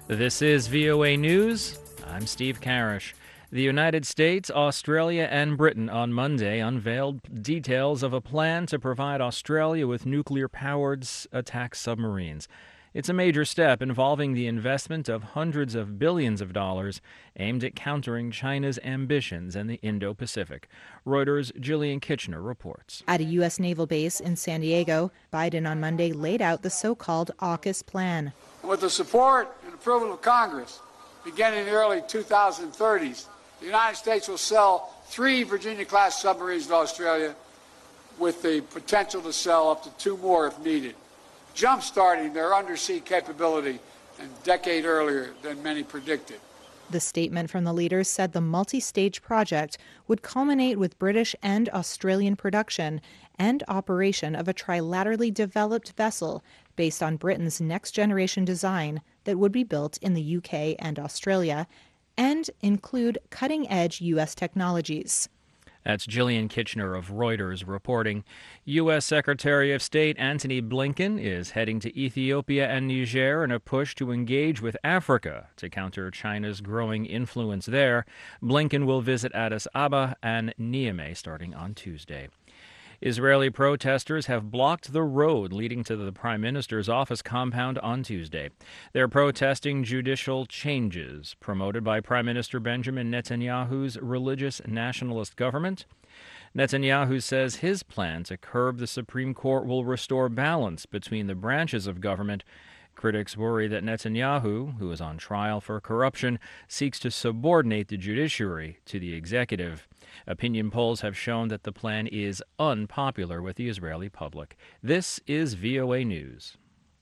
This is VOA News. I'm Steve Karish. The United States, Australia, and Britain on Monday unveiled details of a plan to provide Australia with nuclear-powered attack submarines. It's a major step involving the investment of hundreds of billions of dollars aimed at countering China's ambitions in the Indo-Pacific. Reuters' Gillian Kitchener reports. At a U.S. naval base in San Diego, Biden on Monday laid out the so-called AUKUS plan. With the support and approval of Congress, beginning in the early 2030s, the United States will sell 3 Virginia-class submarines to Australia with the potential to sell up to 2 more if needed, jump-starting their undersea capability a decade earlier than many predicted. The statement from the leaders said the multi-stage project would culminate with British and Australian production and operation of a trilaterally developed vessel based on Britain's next-generation design that would be built in the UK and Australia and include cutting-edge U.S. technologies. That's Gillian Kitchener of Reuters reporting. U.S. Secretary of State Antony Blinken is heading to Ethiopia and Niger in a push to engage with Africa to counter China's growing influence there. Blinken will visit Addis Ababa and Niamey starting on Tuesday. Israeli protesters have blocked the road leading to the Prime Minister's office compound on Tuesday. They're protesting judicial changes promoted by Prime Minister Benjamin Netanyahu's religious nationalist government. Netanyahu says his plan to curb the Supreme Court will restore balance between the branches of government. Critics worry that Netanyahu, who is on trial for corruption, seeks to subordinate the judiciary to the executive. Opinion polls have shown that the plan is unpopular with the Israeli public. This is VOA News.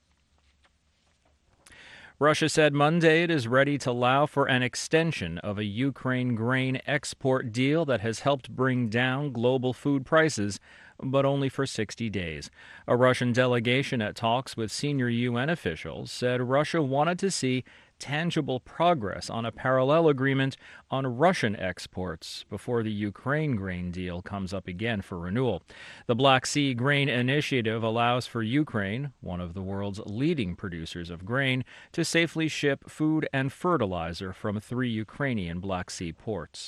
Russia said Monday it is ready to allow for an extension of a Ukraine grain export deal that has helped bring down global food prices, but only for 60 days. A Russian delegation at talks with senior UN officials said Russia wanted to see tangible progress on a parallel agreement on Russian exports before the Ukraine grain deal comes up again for renewal. The Black Sea Grain Initiative allows for Ukraine, one of the world's leading producers of grain, to safely ship food and fertilizer from 3 Ukrainian Black Sea ports.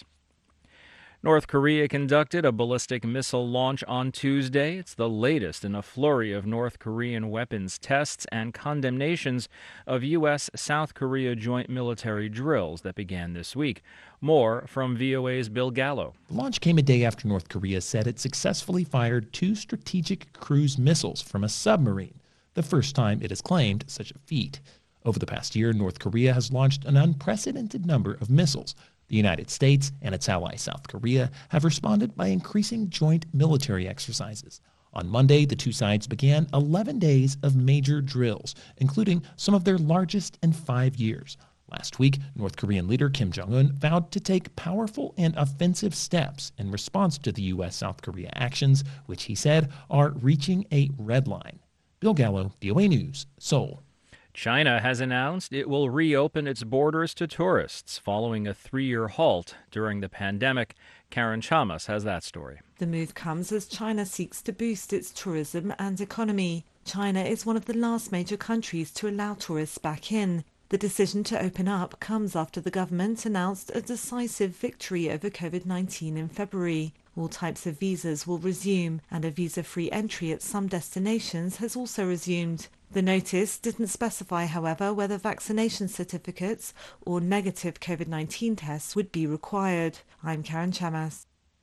North Korea conducted a ballistic missile launch on Tuesday. It's the latest in a flurry of North Korean weapons tests and condemnations of U.S.-South Korea joint military drills that began this week. More from VOA's Bill Gallo. The launch came a day after North Korea said it successfully fired 2 strategic cruise missiles from a submarine, the first time it has claimed such a feat. Over the past year, North Korea has launched an unprecedented number of missiles. The United States and its ally South Korea have responded by increasing joint military exercises. On Monday, the 2 sides began 11 days of major drills, including some of their largest in 5 years. Last week, North Korean leader Kim Jong-un vowed to take powerful and offensive steps in response to the U.S.-South Korea actions, which he said are reaching a red line. Bill Gallo, VOA News, Seoul. China has announced it will reopen its borders to tourists following a 3-year halt during the pandemic. Karen Chamas has that story. The move comes as China seeks to boost its tourism and economy. China is one of the last major countries to allow tourists back in. The decision to open up comes after the government announced a decisive victory over COVID-19 in February. All types of visas will resume, and a visa-free entry at some destinations has also resumed. The notice didn't specify, however, whether vaccination certificates or negative COVID-19 tests would be required. I'm Karen Chamas.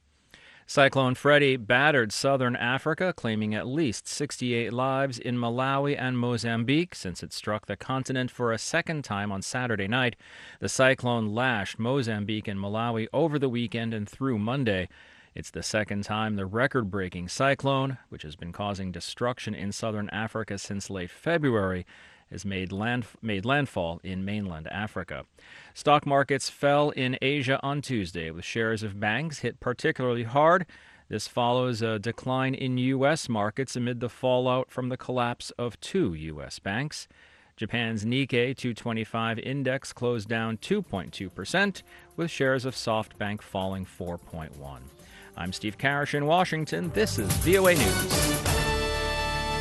Cyclone Freddy battered southern Africa, claiming at least 68 lives in Malawi and Mozambique since it struck the continent for a second time on Saturday night. The cyclone lashed Mozambique and Malawi over the weekend and through Monday. It's the second time the record-breaking cyclone, which has been causing destruction in southern Africa since late February, has made landfall in mainland Africa. Stock markets fell in Asia on Tuesday, with shares of banks hit particularly hard. This follows a decline in U.S. markets amid the fallout from the collapse of 2 U.S. banks. Japan's Nikkei 225 index closed down 2.2%, with shares of SoftBank falling 4.1%. I'm Steve Karish in Washington. This is VOA News.